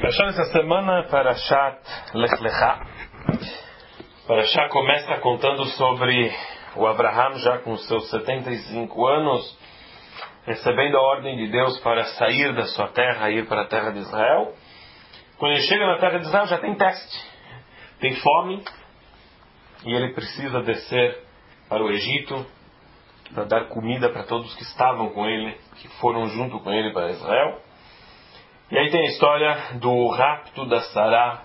Parashá essa semana é Parashat Lech Lechá. Parashá começa contando sobre o Abraham já com seus 75 anos, recebendo a ordem de Deus para sair da sua terra e ir para a terra de Israel. Quando ele chega na terra de Israel já tem teste, tem fome e ele precisa descer para o Egito para dar comida para todos que estavam com ele, que foram junto com ele para Israel. E aí tem a história do rapto da Sará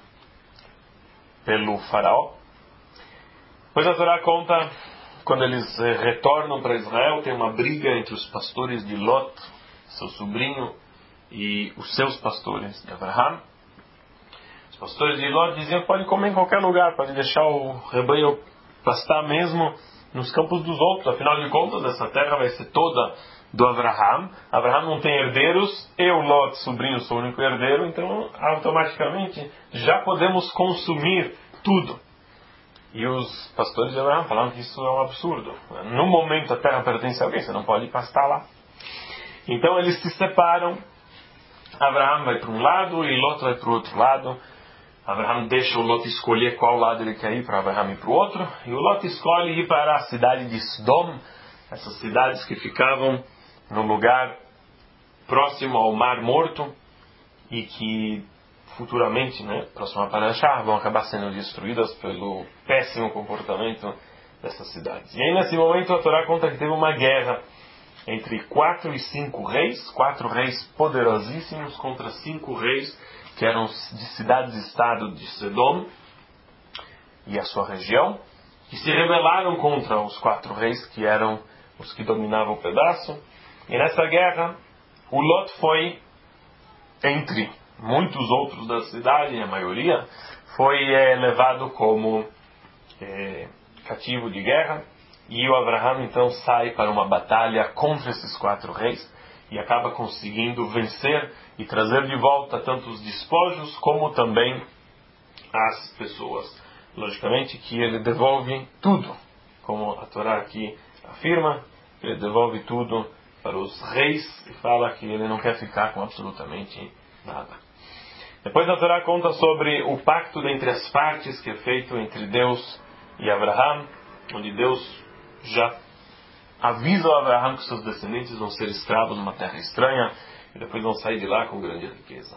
pelo faraó. Depois a Torá conta, quando eles retornam para Israel, tem uma briga entre os pastores de Lot, seu sobrinho, e os seus pastores de Abraham. Os pastores de Lot diziam que pode comer em qualquer lugar, pode deixar o rebanho pastar mesmo nos campos dos outros. Afinal de contas, essa terra vai ser toda do Abraham. Abraham não tem herdeiros, eu, Lot, sobrinho, sou o único herdeiro, então automaticamente já podemos consumir tudo. E os pastores de Abraham falaram que isso é um absurdo. No momento a terra pertence a alguém, você não pode pastar lá. Então eles se separam. Abraham vai para um lado e Lot vai para o outro lado. Abraham deixa o Lot escolher qual lado ele quer ir para Abraham ir para o outro. E o Lot escolhe ir para a cidade de Sodom, essas cidades que ficavam no lugar próximo ao Mar Morto e que futuramente, próximo a Parashá, vão acabar sendo destruídas pelo péssimo comportamento dessas cidades. E aí nesse momento a Torá conta que teve uma guerra entre 4 e 5 reis, 4 reis poderosíssimos contra 5 reis que eram de cidades-estado de Sodom e a sua região, que se rebelaram contra os 4 reis que eram os que dominavam o pedaço. E nessa guerra, o Lot foi, entre muitos outros da cidade, a maioria, foi levado como cativo de guerra. E o Abraham então sai para uma batalha contra esses 4 reis e acaba conseguindo vencer e trazer de volta tanto os despojos como também as pessoas. Logicamente que ele devolve tudo, como a Torá aqui afirma, ele devolve tudo para os reis e fala que ele não quer ficar com absolutamente nada. Depois a Torá conta sobre o pacto entre as partes que é feito entre Deus e Abraham, onde Deus já avisa o Abraham que seus descendentes vão ser escravos numa terra estranha e depois vão sair de lá com grande riqueza.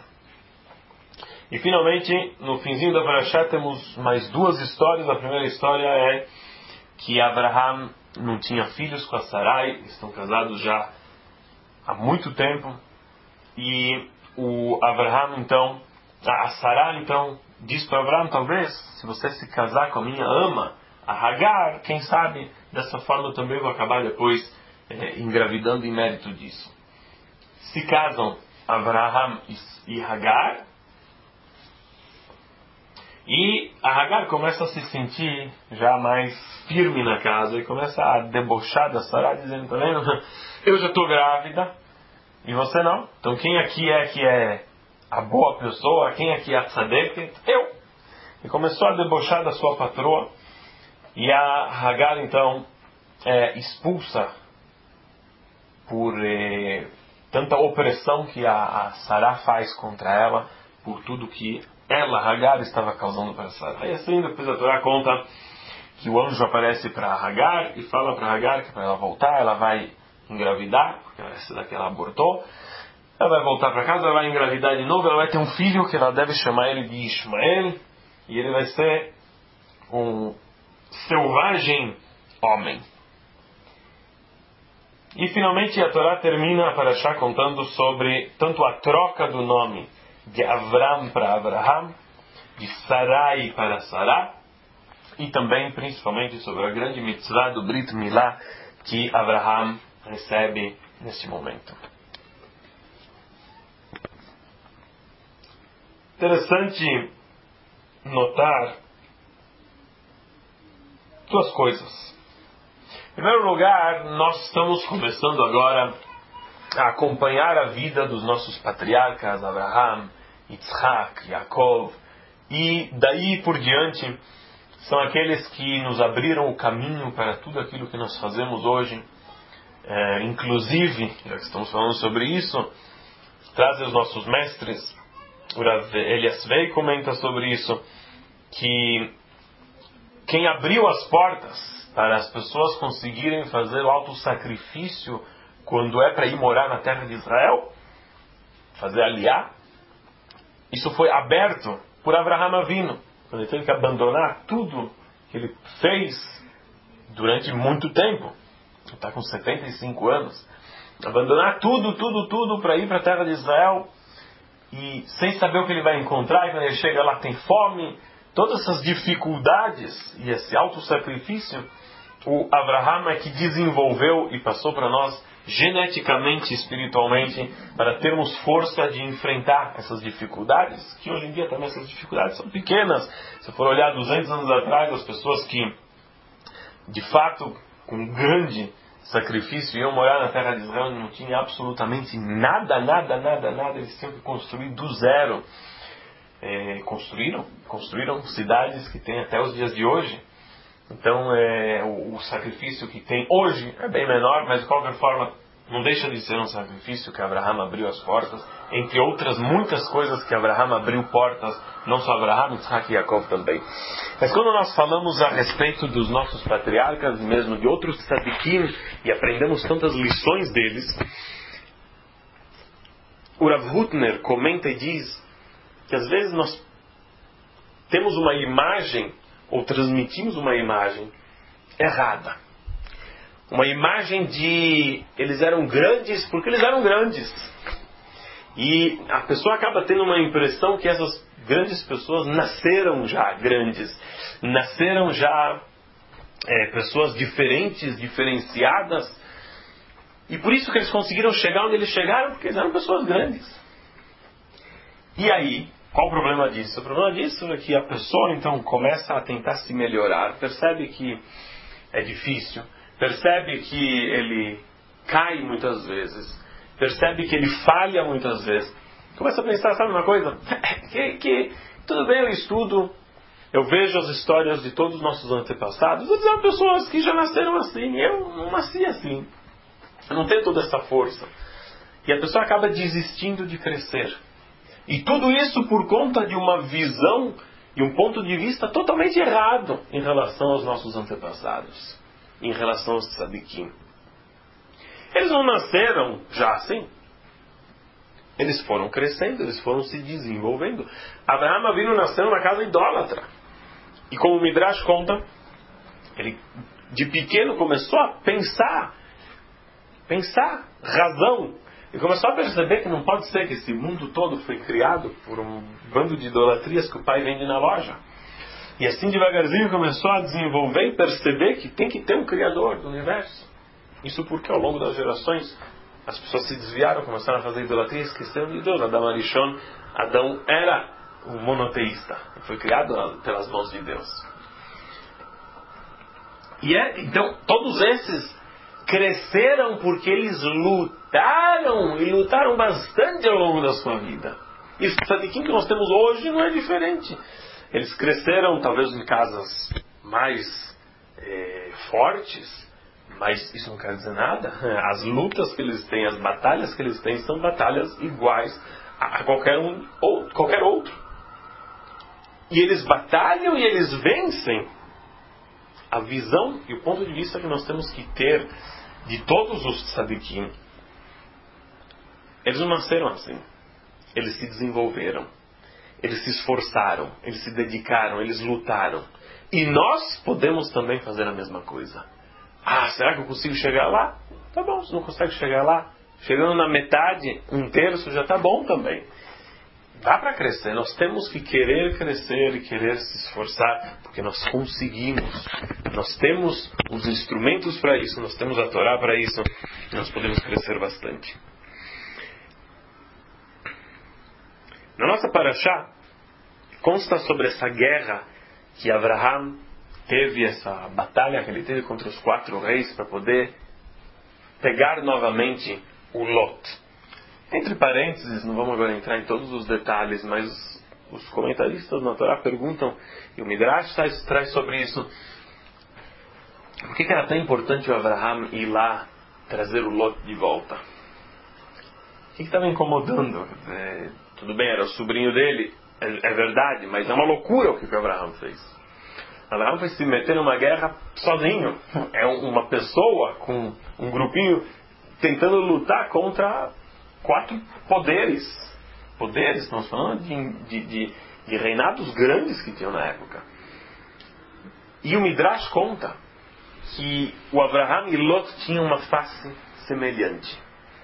E finalmente, no finzinho da Parashá, temos mais 2 histórias. A primeira história é que Abraham não tinha filhos com a Sarai, estão casados já há muito tempo, e o Abraham então, a Sarai então diz para Abraham: talvez, se você se casar com a minha ama, a Hagar, quem sabe, dessa forma eu também vou acabar depois engravidando em mérito disso. Se casam Abraham e Hagar, e a Hagar começa a se sentir já mais firme na casa e começa a debochar da Sará, dizendo: tá vendo? Eu já estou grávida e você não. Então quem aqui é que é a boa pessoa? Quem aqui é a tzadeket? Eu. E começou a debochar da sua patroa. E a Hagar então é expulsa por tanta opressão que a Sará faz contra ela, por tudo que ela, Hagar, estava causando para Sará. E assim depois a Torá conta que o anjo aparece para Hagar e fala para Hagar que para ela voltar, ela vai engravidar, porque essa daqui ela abortou. Ela vai voltar para casa, ela vai engravidar de novo, ela vai ter um filho que ela deve chamar ele de Ismael, e ele vai ser um selvagem homem. E finalmente a Torá termina a Parashá contando sobre tanto a troca do nome de Avram para Abraham, de Sarai para Sará, e também principalmente sobre a grande mitzvah do Brit Milá que Abraham recebe nesse momento. Interessante notar 2 coisas. Em primeiro lugar, nós estamos começando agora a acompanhar a vida dos nossos patriarcas, Abraham, Yitzhak, Yaakov, e daí por diante são aqueles que nos abriram o caminho para tudo aquilo que nós fazemos hoje. Inclusive, já que estamos falando sobre isso, trazem os nossos mestres O Rav Eliasvei comenta sobre isso, que quem abriu as portas para as pessoas conseguirem fazer o autossacrifício quando é para ir morar na terra de Israel, fazer aliá, isso foi aberto por Abraham Avinu, quando ele teve que abandonar tudo que ele fez durante muito tempo. Ele está com 75 anos. Abandonar tudo para ir para a terra de Israel, e sem saber o que ele vai encontrar, e quando ele chega lá tem fome, todas essas dificuldades e esse autossacrifício, o Abraham é que desenvolveu e passou para nós geneticamente, espiritualmente, para termos força de enfrentar essas dificuldades, que hoje em dia também essas dificuldades são pequenas. Se for olhar 200 anos atrás, as pessoas que de fato com grande sacrifício iam morar na terra de Israel, não tinha absolutamente nada, eles tinham que construir do zero. Construíram cidades que tem até os dias de hoje. Então o sacrifício que tem hoje é bem menor, mas de qualquer forma não deixa de ser um sacrifício que Abraham abriu as portas, entre outras muitas coisas que Abraham abriu portas, não só Abraham, Isaac e Jacob também. Mas quando nós falamos a respeito dos nossos patriarcas, mesmo de outros tzadikim, e aprendemos tantas lições deles, o Rav Hutner comenta e diz que às vezes nós temos uma imagem, ou transmitimos uma imagem errada. Uma imagem de eles eram grandes porque eles eram grandes. E a pessoa acaba tendo uma impressão que essas grandes pessoas nasceram já grandes. Nasceram já pessoas diferentes, diferenciadas. E por isso que eles conseguiram chegar onde eles chegaram, porque eles eram pessoas grandes. E aí, qual o problema disso? O problema disso é que a pessoa então começa a tentar se melhorar, percebe que é difícil, percebe que ele cai muitas vezes, percebe que ele falha muitas vezes, começa a pensar, sabe uma coisa? que tudo bem, eu estudo, eu vejo as histórias de todos os nossos antepassados, eles eram pessoas que já nasceram assim, eu não nasci assim, eu não tenho toda essa força. E a pessoa acaba desistindo de crescer. E tudo isso por conta de uma visão e um ponto de vista totalmente errado em relação aos nossos antepassados, em relação aos tzadikim. Eles não nasceram já assim. Eles foram crescendo, eles foram se desenvolvendo. Abraham Avinu nasceu na casa idólatra. E como o Midrash conta, ele de pequeno começou a pensar, razão. E começou a perceber que não pode ser que esse mundo todo foi criado por um bando de idolatrias que o pai vende na loja. E assim devagarzinho começou a desenvolver e perceber que tem que ter um criador do universo. Isso porque ao longo das gerações as pessoas se desviaram, começaram a fazer idolatria e esqueceram de Deus. Adão era um monoteísta. Foi criado pelas mãos de Deus. E então todos esses cresceram porque eles lutaram bastante ao longo da sua vida. E o tzadikim que nós temos hoje não é diferente. Eles cresceram talvez em casas mais fortes, mas isso não quer dizer nada. As lutas que eles têm, as batalhas que eles têm são batalhas iguais a qualquer outro. E eles batalham e eles vencem. A visão e o ponto de vista que nós temos que ter de todos os tzadikim, eles não nasceram assim. Eles se desenvolveram. Eles se esforçaram. Eles se dedicaram. Eles lutaram. E nós podemos também fazer a mesma coisa. Será que eu consigo chegar lá? Tá bom, se não consegue chegar lá, chegando na metade, 1/3 já tá bom também. Dá para crescer, nós temos que querer crescer e querer se esforçar, porque nós conseguimos. Nós temos os instrumentos para isso, nós temos a Torá para isso, e nós podemos crescer bastante. Na nossa Parashá, consta sobre essa guerra que Abraham teve, essa batalha que ele teve contra os 4 reis para poder pegar novamente o Lot. Entre parênteses, não vamos agora entrar em todos os detalhes, mas os comentaristas na Torá perguntam, e o Midrash traz sobre isso, por que era tão importante o Abraham ir lá trazer o Lot de volta? O que estava incomodando? Tudo bem, era o sobrinho dele, é verdade, mas é uma loucura o que o Abraham fez. Abraham foi se meter numa guerra sozinho. É uma pessoa com um grupinho tentando lutar contra 4 poderes. Poderes, estamos falando de reinados grandes que tinham na época. E o Midrash conta que o Abraham e Lot tinham uma face semelhante.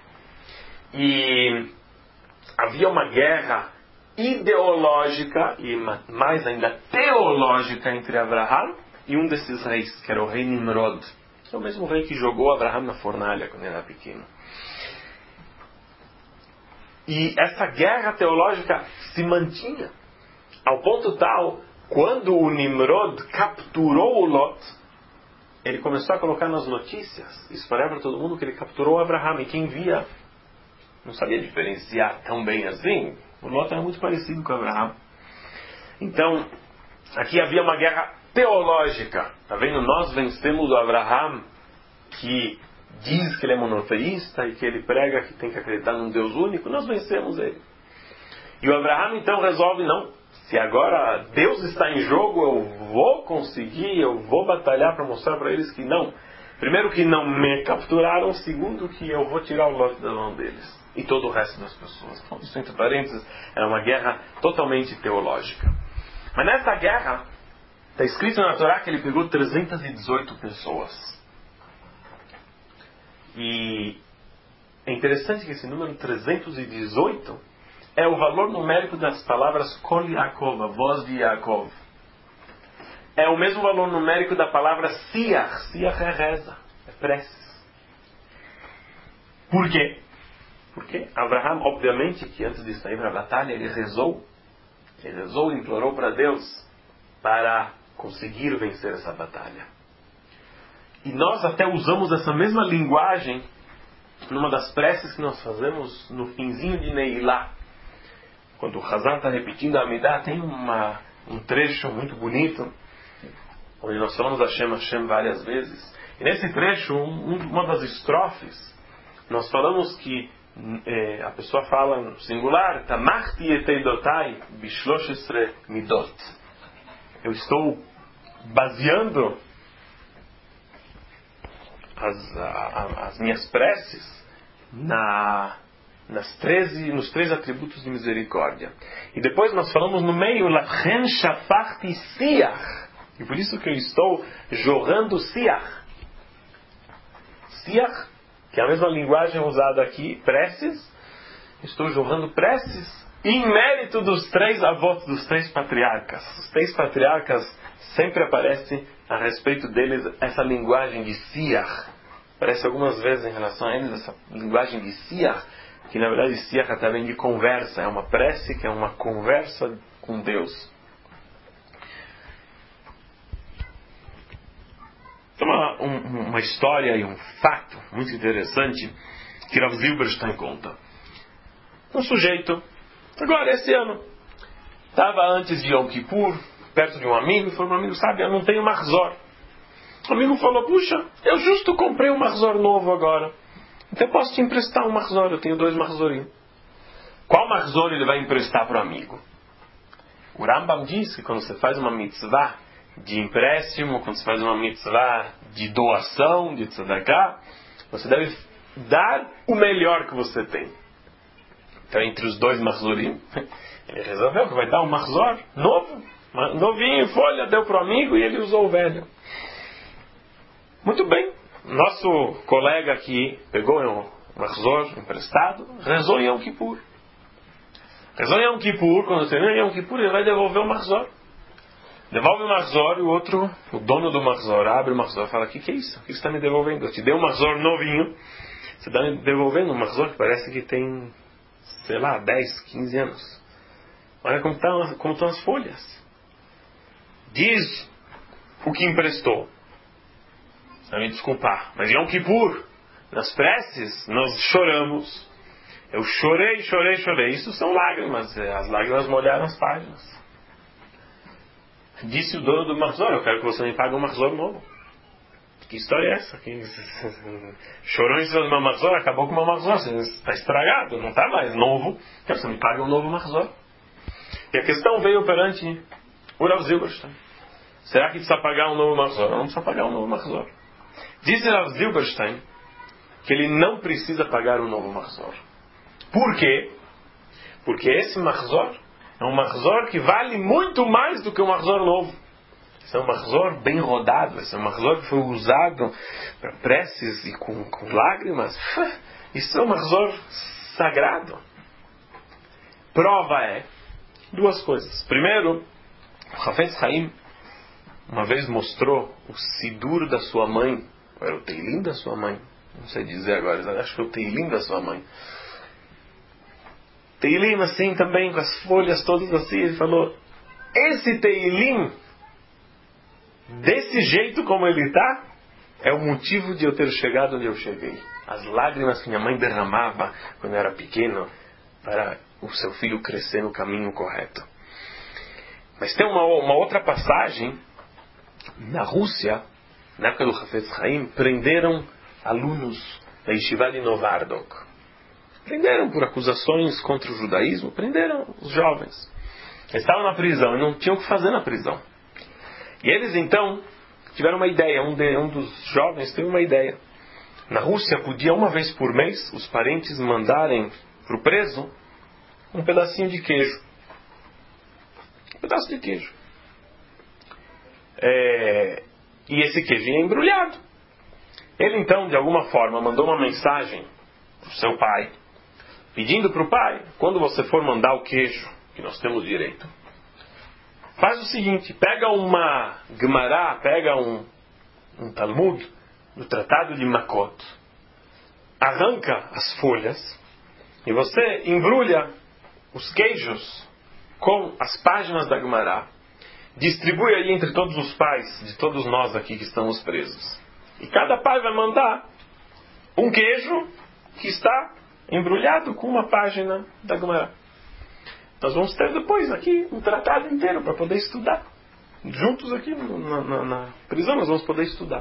E havia uma guerra ideológica e mais ainda teológica entre Abraham e um desses reis, que era o rei Nimrod, que é o mesmo rei que jogou Abraham na fornalha quando ele era pequeno. E essa guerra teológica se mantinha ao ponto tal, quando o Nimrod capturou o Lot, ele começou a colocar nas notícias, espalhar para todo mundo que ele capturou Abraham, e quem via não sabia diferenciar tão bem assim. O Lot era muito parecido com Abraham. Então, aqui havia uma guerra teológica. Está vendo? Nós vencemos o Abraham, que diz que ele é monoteísta e que ele prega que tem que acreditar num Deus único. Nós vencemos ele. E o Abraham então resolve, não, se agora Deus está em jogo, eu vou conseguir, eu vou batalhar para mostrar para eles que não. Primeiro, que não me capturaram. Segundo, que eu vou tirar o Lot da mão deles. E todo o resto das pessoas. Então, isso, entre parênteses, era uma guerra totalmente teológica. Mas nessa guerra, está escrito na Torá que ele pegou 318 pessoas. E é interessante que esse número 318 é o valor numérico das palavras Kol Yaakov, a voz de Yaakov. É o mesmo valor numérico da palavra Siach. Siach é reza, é preces. Por quê? Porque Abraham, obviamente, que antes de sair para a batalha, ele rezou e implorou para Deus para conseguir vencer essa batalha. E nós até usamos essa mesma linguagem numa das preces que nós fazemos no finzinho de Neilá. Quando o Hazan está repetindo a Amidah, tem um trecho muito bonito, onde nós falamos Hashem, Hashem várias vezes. E nesse trecho, uma das estrofes, nós falamos que a pessoa fala no singular, Tamachti eteidotai bishloshesre midot. Eu estou baseando as minhas preces nos 13 atributos de misericórdia. E depois nós falamos no meio, Lachen shafachti siach. E por isso que eu estou jorrando siach. Siach, que é a mesma linguagem usada aqui, preces. Estou jorrando preces em mérito dos 3 avós, dos 3 patriarcas. Os 3 patriarcas sempre aparece a respeito deles essa linguagem de siach. Aparece algumas vezes em relação a eles essa linguagem de siach, que na verdade siach também de conversa. É uma prece que é uma conversa com Deus. Uma história e um fato muito interessante que Rav Zilberstein conta. Um sujeito, agora esse ano, estava antes de Yom Kippur, perto de um amigo, e falou: meu amigo, sabe, eu não tenho Mahzor. O amigo falou: puxa, eu justo comprei um Mahzor novo agora, então eu posso te emprestar um Mahzor, eu tenho 2 Mahzorim. Qual Mahzor ele vai emprestar para o amigo? O Rambam diz que quando você faz uma mitzvah de empréstimo, quando você faz uma mitzvah de doação, de tzedakah, você deve dar o melhor que você tem. Então, entre os 2 Mahzorim, ele resolveu que vai dar um Mahzor novo, novinho em folha, deu para o amigo e ele usou o velho. Muito bem. Nosso colega aqui pegou um Mahzor emprestado, rezou em Yom Kippur. Rezou em Yom Kippur, quando terminou Yom Kippur, ele vai devolver o Mahzor. Devolve o Mahzor e o dono do Mahzor, abre o Mahzor e fala: o que é isso? O que você está me devolvendo? Eu te dei um Mahzor novinho, você está me devolvendo um Mahzor que parece que tem, sei lá, 10, 15 anos. Olha como estão as folhas. Diz o que emprestou. Vai me desculpar, mas Yom Kippur, nas preces, nós choramos. Eu chorei. Isso são lágrimas. As lágrimas molharam as páginas. Disse o dono do Mahzor: eu quero que você me pague um Mahzor novo. Que história é essa? Chorou em cima do meu mahzor, acabou com o meu mahzor, está estragado, não está mais novo. Quero que você me pague um novo mahzor. E a questão veio perante o Rav Zilberstein. Será que precisa pagar um novo mahzor? Não precisa pagar um novo mahzor. Diz Rav Zilberstein que ele não precisa pagar um novo mahzor. Por quê? Porque esse mahzor é um mahzor que vale muito mais do que um mahzor novo. Esse é um mahzor bem rodado. Esse é um mahzor que foi usado para preces e com lágrimas. Isso é um mahzor sagrado. Prova é duas coisas. Primeiro, o Hafetz Haim uma vez mostrou o sidur da sua mãe. Era o teilim da sua mãe. Não sei dizer agora, mas acho que é o teilim da sua mãe. Teilim assim também, com as folhas todas assim. Ele falou, esse teilim, desse jeito como ele está, é o motivo de eu ter chegado onde eu cheguei. As lágrimas que minha mãe derramava quando eu era pequeno para o seu filho crescer no caminho correto. Mas tem uma outra passagem. Na Rússia, na época do Hafetz Haim, prenderam alunos da Yeshiva de Novardok. Prenderam por acusações contra o judaísmo, prenderam os jovens. Eles estavam na prisão e não tinham o que fazer na prisão. E eles então tiveram uma ideia, um dos jovens teve uma ideia. Na Rússia podia uma vez por mês os parentes mandarem para o preso um pedacinho de queijo. Um pedaço de queijo. E esse queijo é embrulhado. Ele então, de alguma forma, mandou uma mensagem para o seu pai, pedindo para o pai, quando você for mandar o queijo, que nós temos direito, faz o seguinte, pega uma Gemara, pega um Talmud, do Tratado de Makot, arranca as folhas, e você embrulha os queijos com as páginas da Gemara, distribui aí entre todos os pais de todos nós aqui que estamos presos. E cada pai vai mandar um queijo que está embrulhado com uma página da Gemara. Nós vamos ter depois aqui um tratado inteiro para poder estudar. Juntos aqui na prisão nós vamos poder estudar.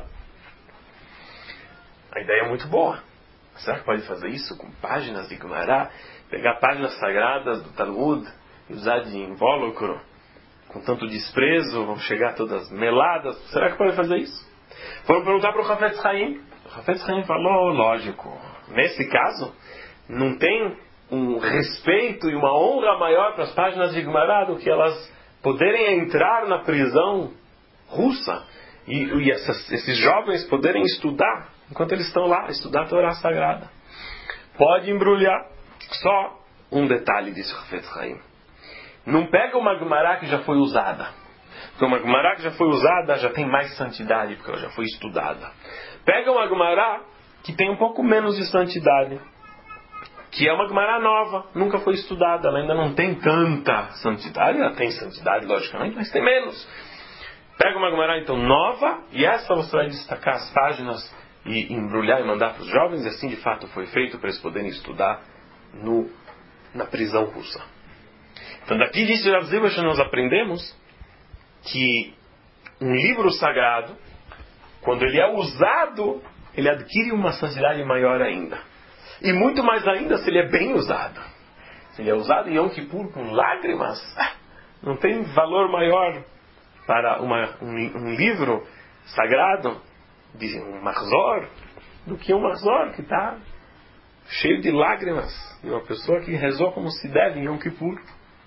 A ideia é muito boa. Será que pode fazer isso com páginas de Gemara? Pegar páginas sagradas do Talmud e usar de invólucro? Com tanto desprezo, vão chegar todas meladas. Será que pode fazer isso? Foram perguntar para o Hafetz Haim. O Hafetz Haim falou, lógico, nesse caso, não tem um respeito e uma honra maior para as páginas de Gemara do que elas poderem entrar na prisão russa e esses jovens poderem estudar, enquanto eles estão lá, estudar a Torá Sagrada. Pode embrulhar. Só um detalhe, disse o Hafetz Haim. Não pega uma Gemara que já foi usada. Porque uma Gemara que já foi usada já tem mais santidade, porque ela já foi estudada. Pega uma Gemara que tem um pouco menos de santidade, que é uma Gemara nova, nunca foi estudada, ela ainda não tem tanta santidade. Ela tem santidade, logicamente, mas tem menos. Pega uma Gemara então nova, e essa você vai destacar as páginas e embrulhar e mandar para os jovens, e assim de fato foi feito para eles poderem estudar na prisão russa. Então daqui disse Rav Zilberstein, nós aprendemos que um livro sagrado, quando ele é usado, ele adquire uma santidade maior ainda. E muito mais ainda se ele é bem usado. Se ele é usado em Yom Kippur com lágrimas, não tem valor maior para um livro sagrado de um mahzor do que um mahzor que está cheio de lágrimas de uma pessoa que rezou como se deve em Yom Kippur.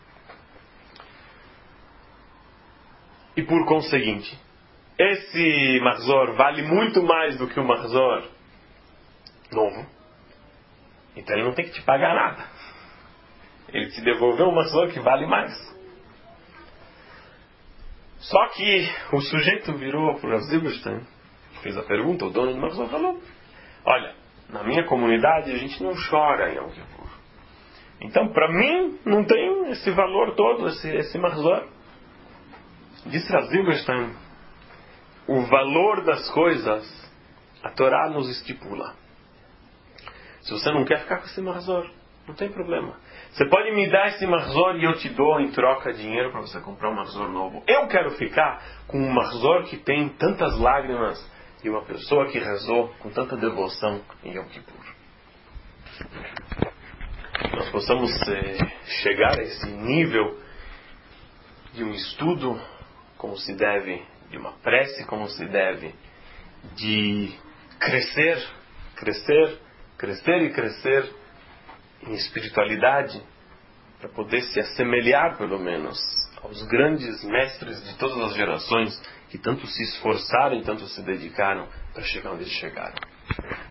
E por conseguinte, esse mahzor vale muito mais do que o mahzor novo. Então ele não tem que te pagar nada. Ele te devolveu um mahzor que vale mais. Só que o sujeito virou para o Rav Zilberstein, fez a pergunta, o dono do mahzor falou, olha, na minha comunidade a gente não chora em Yom Kippur. Então para mim não tem esse valor todo, esse mahzor. Disse Rav Zilberstein, o valor das coisas a Torá nos estipula. Se você não quer ficar com esse mahzor, não tem problema. Você pode me dar esse mahzor e eu te dou em troca dinheiro para você comprar um mahzor novo. Eu quero ficar com um mahzor que tem tantas lágrimas de uma pessoa que rezou com tanta devoção em Yom Kippur. Nós possamos chegar a esse nível de um estudo como se deve, de uma prece como se deve, de crescer em espiritualidade, para poder se assemelhar pelo menos aos grandes mestres de todas as gerações que tanto se esforçaram e tanto se dedicaram para chegar onde eles chegaram.